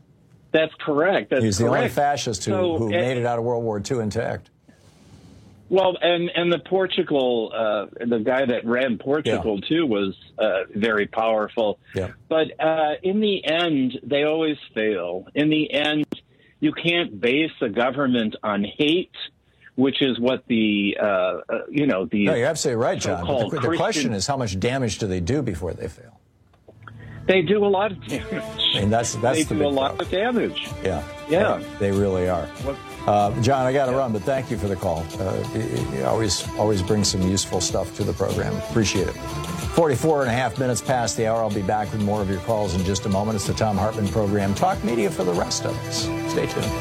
That's correct. He was the only fascist who made it out of World War II intact. Well, and the Portugal, the guy that ran Portugal too was very powerful. Yeah. But in the end, they always fail. In the end, you can't base a government on hate, which is what the No, you're absolutely right, John. But the question is, how much damage do they do before they fail? They do a lot of damage. I mean, that's they the do a lot of damage. Yeah. They really are. John, I got to run, but thank you for the call. You always bring some useful stuff to the program. Appreciate it. 44 and a half minutes past the hour. I'll be back with more of your calls in just a moment. It's the Thom Hartmann Program. Talk media for the rest of us. Stay tuned.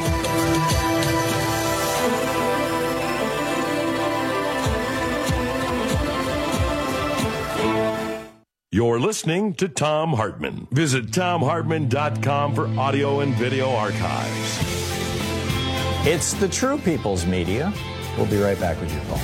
You're listening to Thom Hartmann. Visit ThomHartmann.com for audio and video archives. It's the True People's Media. We'll be right back with your calls.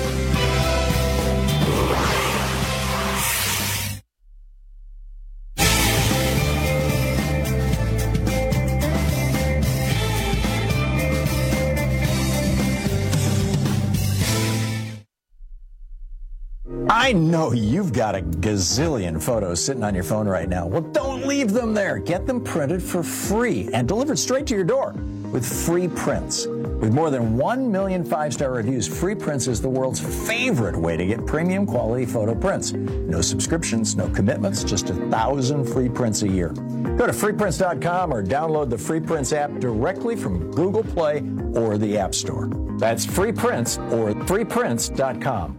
I know you've got a gazillion photos sitting on your phone right now. Well, don't leave them there. Get them printed for free and delivered straight to your door with Free Prints. With more than 1 million 5-star reviews, Free Prints is the world's favorite way to get premium quality photo prints. No subscriptions, no commitments, just 1,000 free prints a year. Go to freeprints.com or download the Free Prints app directly from Google Play or the App Store. That's Free Prints or freeprints.com.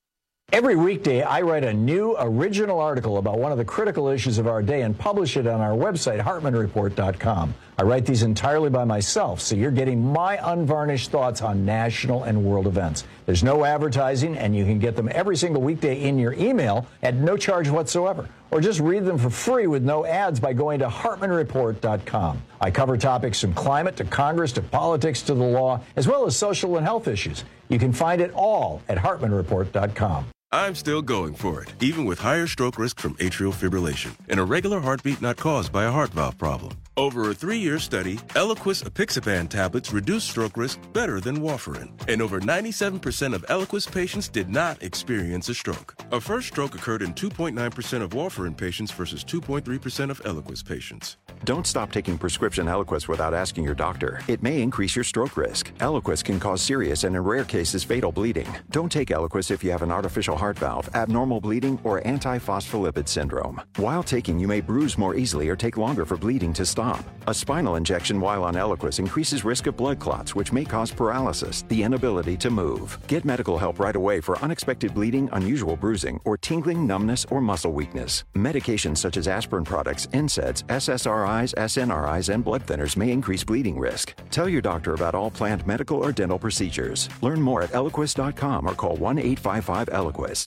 Every weekday, I write a new original article about one of the critical issues of our day and publish it on our website, HartmannReport.com. I write these entirely by myself, so you're getting my unvarnished thoughts on national and world events. There's no advertising, and you can get them every single weekday in your email at no charge whatsoever. Or just read them for free with no ads by going to HartmannReport.com. I cover topics from climate to Congress to politics to the law, as well as social and health issues. You can find it all at HartmannReport.com. I'm still going for it, even with higher stroke risk from atrial fibrillation, an irregular heartbeat not caused by a heart valve problem. Over a 3-year study, Eliquis apixaban tablets reduce stroke risk better than warfarin, and over 97% of Eliquis patients did not experience a stroke. A first stroke occurred in 2.9% of warfarin patients versus 2.3% of Eliquis patients. Don't stop taking prescription Eliquis without asking your doctor. It may increase your stroke risk. Eliquis can cause serious and in rare cases fatal bleeding. Don't take Eliquis if you have an artificial heart valve, abnormal bleeding, or antiphospholipid syndrome. While taking, you may bruise more easily or take longer for bleeding to stop. A spinal injection while on Eliquis increases risk of blood clots, which may cause paralysis, the inability to move. Get medical help right away for unexpected bleeding, unusual bruising, or tingling, numbness, or muscle weakness. Medications such as aspirin products, NSAIDs, SSRIs, SNRIs, and blood thinners may increase bleeding risk. Tell your doctor about all planned medical or dental procedures. Learn more at Eliquis.com or call 1-855-ELIQUIS.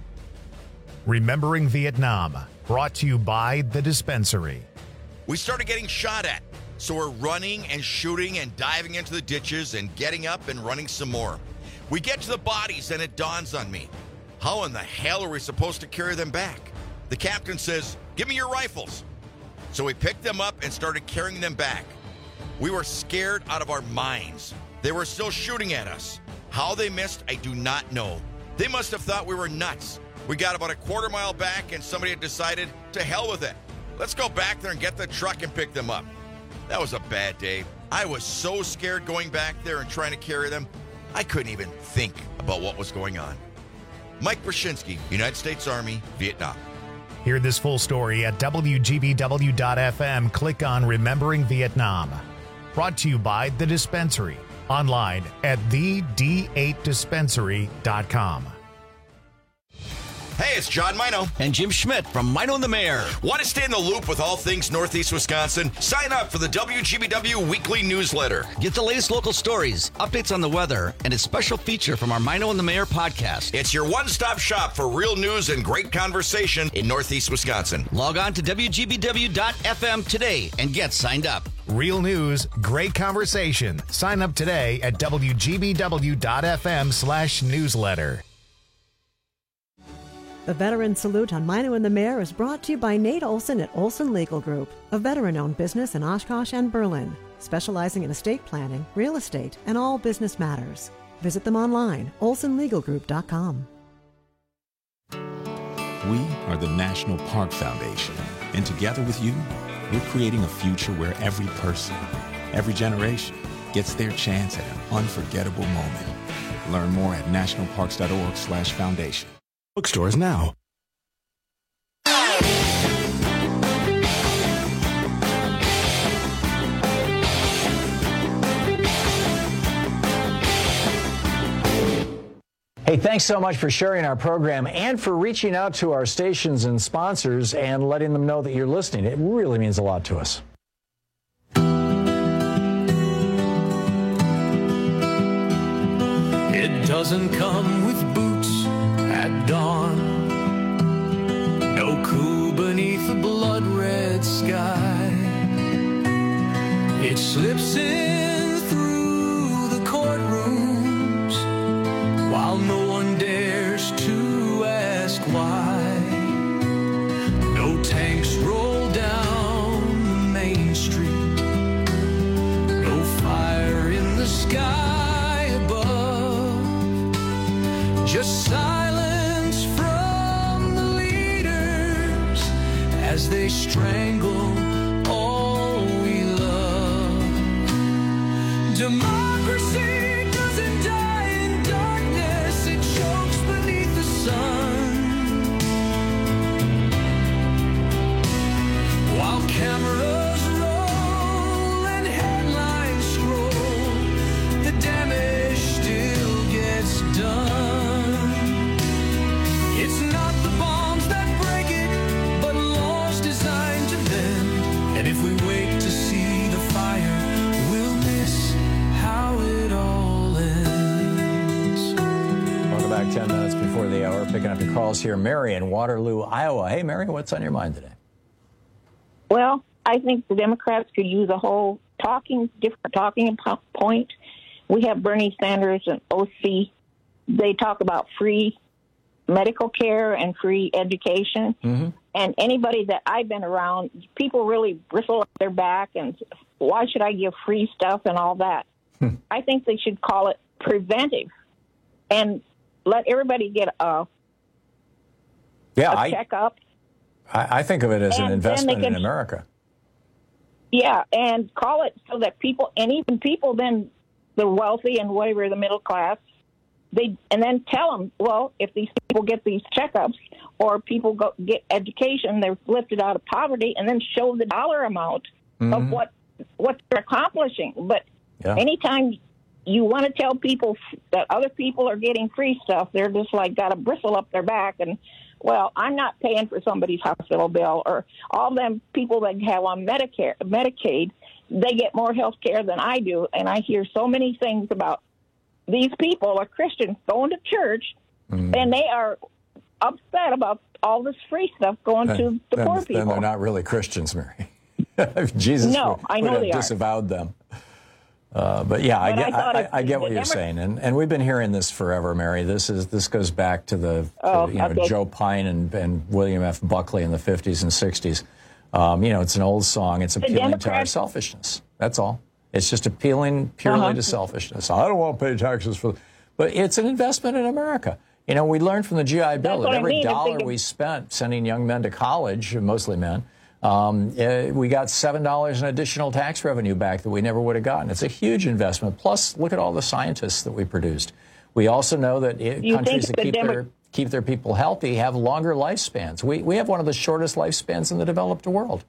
Remembering Vietnam, brought to you by The Dispensary. We started getting shot at, so we're running and shooting and diving into the ditches and getting up and running some more. We get to the bodies and it dawns on me. How in the hell are we supposed to carry them back? The captain says, "Give me your rifles." So we picked them up and started carrying them back. We were scared out of our minds. They were still shooting at us. How they missed, I do not know. They must have thought we were nuts. We got about a quarter mile back and somebody had decided, to hell with it. Let's go back there and get the truck and pick them up. That was a bad day. I was so scared going back there and trying to carry them, I couldn't even think about what was going on. Mike Brzezinski, United States Army, Vietnam. Hear this full story at WGBW.FM. Click on Remembering Vietnam. Brought to you by The Dispensary. Online at thed8dispensary.com. Hey, it's John Mino. And Jim Schmidt from Mino and the Mayor. Want to stay in the loop with all things Northeast Wisconsin? Sign up for the WGBW Weekly Newsletter. Get the latest local stories, updates on the weather, and a special feature from our Mino and the Mayor podcast. It's your one-stop shop for real news and great conversation in Northeast Wisconsin. Log on to WGBW.FM today and get signed up. Real news, great conversation. Sign up today at WGBW.FM/newsletter. The Veteran Salute on Mino and the Mayor is brought to you by Nate Olson at Olson Legal Group, a veteran-owned business in Oshkosh and Berlin, specializing in estate planning, real estate, and all business matters. Visit them online, olsonlegalgroup.com. We are the National Park Foundation, and together with you, we're creating a future where every person, every generation gets their chance at an unforgettable moment. Learn more at nationalparks.org/foundation. Bookstores now. Hey, thanks so much for sharing our program and for reaching out to our stations and sponsors and letting them know that you're listening. It really means a lot to us. It doesn't come with boots at dawn. No cool beneath the blood-red sky. It slips in through the courtrooms while no one dares to ask why. No tanks roll down the main street. No fire in the sky above. Just silence from the leaders as they strangle all we love. Democracy doesn't die in darkness, it chokes beneath the sun. While cameras roll and headlines scroll, the damage still gets done. It's not the bombs that break it, but laws designed to bend. And if we wait to see the fire, we'll miss how it all ends. Welcome back 10 minutes before the hour. Picking up your calls here. Mary in Waterloo, Iowa. Hey, Mary, what's on your mind today? Well, I think the Democrats could use a whole different talking point. We have Bernie Sanders and OC. They talk about free medical care and free education. Mm-hmm. And anybody that I've been around, people really bristle up their back and why should I give free stuff and all that? I think they should call it preventive and let everybody get a checkup. I think of it as an And investment then they in America. Yeah, and call it so that people, and even people then, the wealthy and whatever, the middle class, and then tell them, well, if these people get these checkups or people get education, they're lifted out of poverty, and then show the dollar amount of what they're accomplishing. But anytime you want to tell people that other people are getting free stuff, they're just like got a bristle up their back and, well, I'm not paying for somebody's hospital bill, or all them people that have on Medicaid, they get more health care than I do. And I hear so many things about these people are Christians going to church, and they are upset about all this free stuff going to the poor people. Then they're not really Christians, Mary. Jesus would have disavowed them. But yeah, I get what you're saying, and we've been hearing this forever, Mary. This goes back to Joe Pine and William F. Buckley in the 50s and 60s. It's an old song. It's appealing to our selfishness. That's all. It's just appealing purely to selfishness. I don't want to pay taxes but it's an investment in America. We learned from the GI Bill that every dollar we spent sending young men to college, mostly men, we got $7 in additional tax revenue back that we never would have gotten. It's a huge investment. Plus, look at all the scientists that we produced. We also know that countries that keep their people healthy have longer lifespans. We have one of the shortest lifespans in the developed world.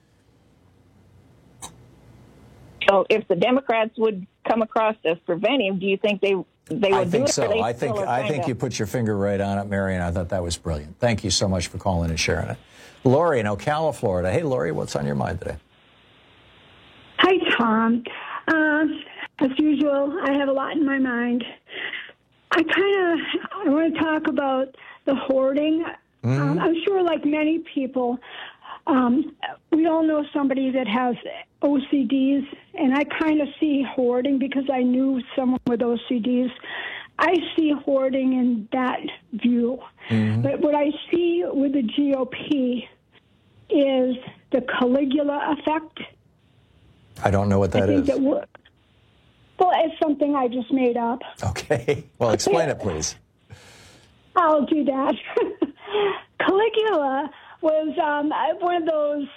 So if the Democrats would come across as preventive, do you think they would do it? I think so. I think you put your finger right on it, Mary, and I thought that was brilliant. Thank you so much for calling and sharing it. Lori in Ocala, Florida. Hey, Lori, what's on your mind today? Hi, Tom. As usual, I have a lot in my mind. I want to talk about the hoarding. I'm sure, like many people, we all know somebody that has OCDs, and I kind of see hoarding because I knew someone with OCDs. I see hoarding in that view. But what I see with the GOP is the Caligula effect. I don't know what that is. Well, it's something I just made up. Okay. Well, explain it, please. I'll do that. Caligula was one of those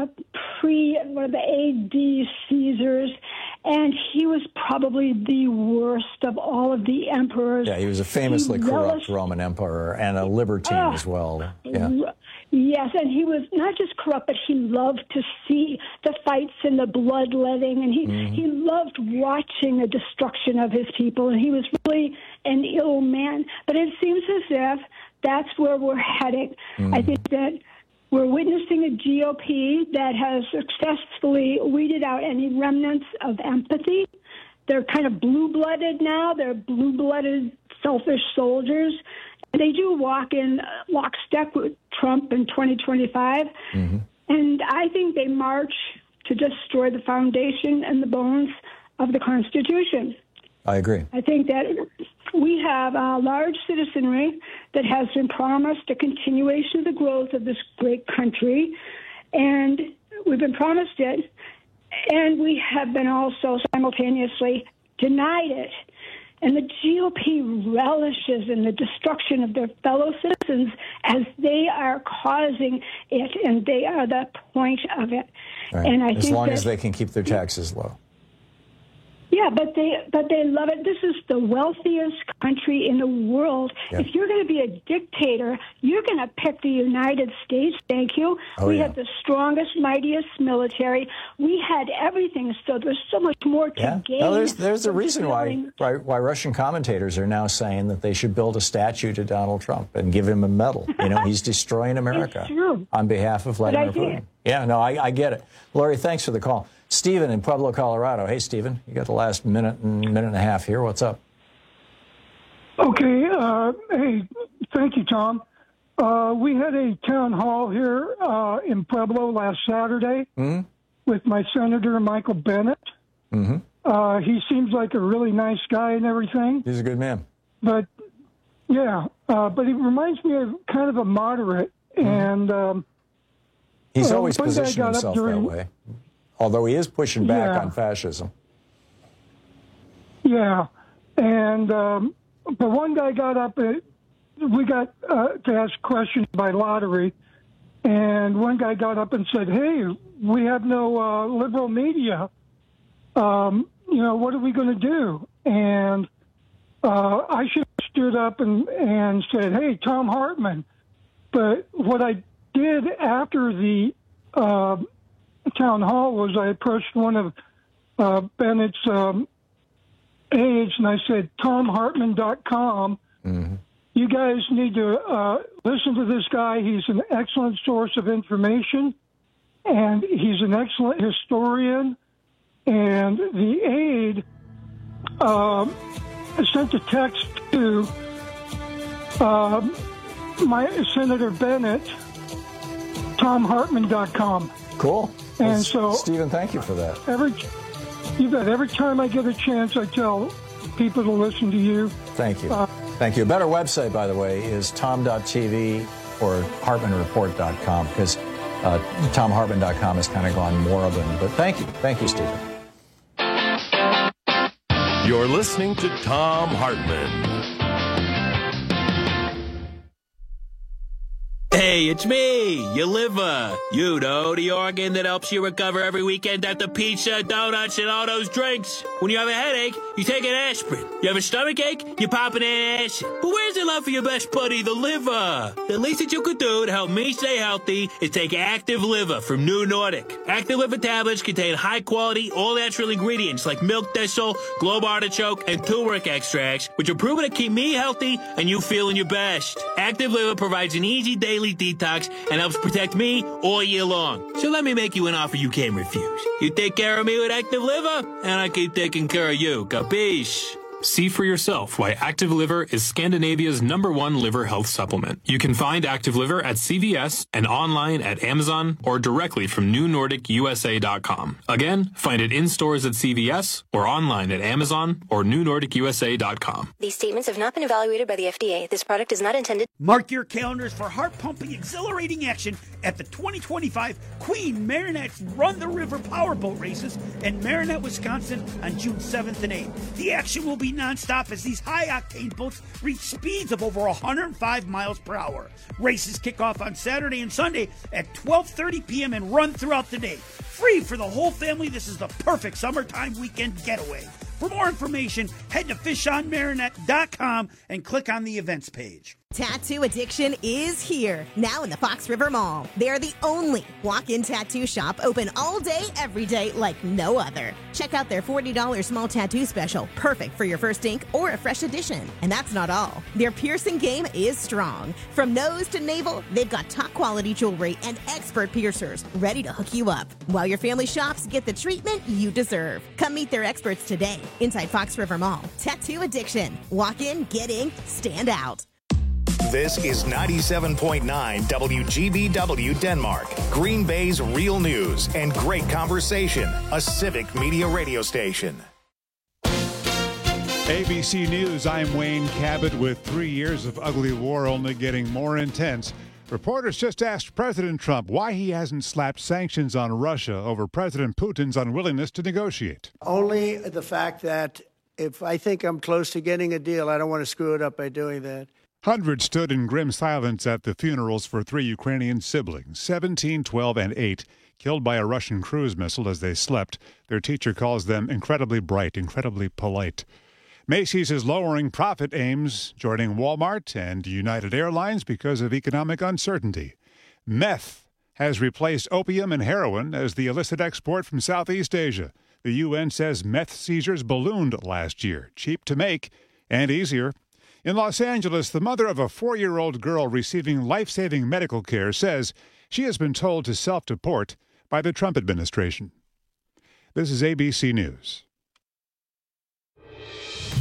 one of the AD Caesars, and he was probably the worst of all of the emperors. Yeah, he was a famously corrupt Roman emperor and a libertine as well. Yeah. Yes, and he was not just corrupt, but he loved to see the fights and the bloodletting, and he loved watching the destruction of his people, and he was really an ill man. But it seems as if that's where we're heading. I think that we're witnessing a GOP that has successfully weeded out any remnants of empathy. They're kind of blue-blooded now. They're blue-blooded, selfish soldiers. They do walk in lockstep with Trump in 2025. And I think they march to destroy the foundation and the bones of the Constitution. I agree. I think that we have a large citizenry that has been promised a continuation of the growth of this great country, and we've been promised it, and we have been also simultaneously denied it. And the GOP relishes in the destruction of their fellow citizens as they are causing it, and they are the point of it. Right. And I as think long that, as they can keep their taxes low. Yeah, but they love it. This is the wealthiest country in the world. Yeah. If you're going to be a dictator, you're going to pick the United States. Thank you. We had the strongest, mightiest military. We had everything. So there's so much more to gain. No, there's a reason why Russian commentators are now saying that they should build a statue to Donald Trump and give him a medal. You know, he's destroying America on behalf of Vladimir Putin. Yeah, no, I get it. Lori, thanks for the call. Stephen in Pueblo, Colorado. Hey, Stephen, you got the last minute and a half here. What's up? Okay. Hey, thank you, Tom. We had a town hall here in Pueblo last Saturday with my Senator Michael Bennet. He seems like a really nice guy and everything. He's a good man. But, yeah, but he reminds me of kind of a moderate. And he's always positioned himself that way. Although he is pushing back on fascism. Yeah. And but one guy got up, we got to ask questions by lottery, and one guy got up and said, hey, we have no liberal media. You know, what are we going to do? And I should have stood up and said, hey, Tom Hartman. But what I did after the town hall was I approached one of Bennett's aides, and I said, TomHartman.com. You guys need to listen to this guy. He's an excellent source of information, and he's an excellent historian. And the aide sent a text to my Senator Bennett, TomHartman.com. Cool. And so, Stephen, thank you for that. Every time I get a chance, I tell people to listen to you. Thank you. Thank you. A better website, by the way, is tom.tv or hartmanreport.com, because tomhartman.com has kind of gone moribund. But thank you. Thank you, Stephen. You're listening to Tom Hartman. Hey, it's me, your liver. You know, the organ that helps you recover every weekend after pizza, donuts, and all those drinks. When you have a headache, you take an aspirin. You have a stomach ache, you pop an acid. But where's the love for your best buddy, the liver? The least that you could do to help me stay healthy is take Active Liver from New Nordic. Active Liver tablets contain high-quality, all-natural ingredients like milk thistle, globe artichoke, and turmeric extracts, which are proven to keep me healthy and you feeling your best. Active Liver provides an easy daily detox and helps protect me all year long. So let me make you an offer you can't refuse. You take care of me with Active Liver, and I keep taking care of you. Capiche? See for yourself why Active Liver is Scandinavia's #1 liver health supplement. You can find Active Liver at CVS and online at Amazon or directly from NewNordicUSA.com. Again, find it in stores at CVS or online at Amazon or NewNordicUSA.com. These statements have not been evaluated by the FDA. This product is not intended. Mark your calendars for heart-pumping, exhilarating action at the 2025 Queen Marinette's Run the River Powerboat Races in Marinette, Wisconsin on June 7th and 8th. The action will be nonstop as these high-octane boats reach speeds of over 105 miles per hour. Races kick off on Saturday and Sunday at 12:30 p.m. and run throughout the day. Free for the whole family, this is the perfect summertime weekend getaway. For more information, head to fishonmarinette.com and click on the events page. Tattoo addiction is here, now in the Fox River Mall. They're the only walk-in tattoo shop open all day, every day, like no other. Check out their $40 small tattoo special, perfect for your first ink or a fresh addition. And that's not all. Their piercing game is strong. From nose to navel, they've got top-quality jewelry and expert piercers ready to hook you up. While your family shops, get the treatment you deserve. Come meet their experts today inside Fox River Mall. Tattoo addiction. Walk in, get in, stand out. This is 97.9 WGBW Denmark, Green Bay's real news and great conversation, a civic media radio station. ABC News, I'm Wayne Cabot. With 3 years of ugly war only getting more intense, reporters just asked President Trump why he hasn't slapped sanctions on Russia over President Putin's unwillingness to negotiate. Only the fact that if I think I'm close to getting a deal, I don't want to screw it up by doing that. Hundreds stood in grim silence at the funerals for 3 Ukrainian siblings, 17, 12, and 8, killed by a Russian cruise missile as they slept. Their teacher calls them incredibly bright, incredibly polite. Macy's is lowering profit aims, joining Walmart and United Airlines because of economic uncertainty. Meth has replaced opium and heroin as the illicit export from Southeast Asia. The UN says meth seizures ballooned last year, cheap to make and easier. In Los Angeles, the mother of a 4-year-old girl receiving life-saving medical care says she has been told to self-deport by the Trump administration. This is ABC News.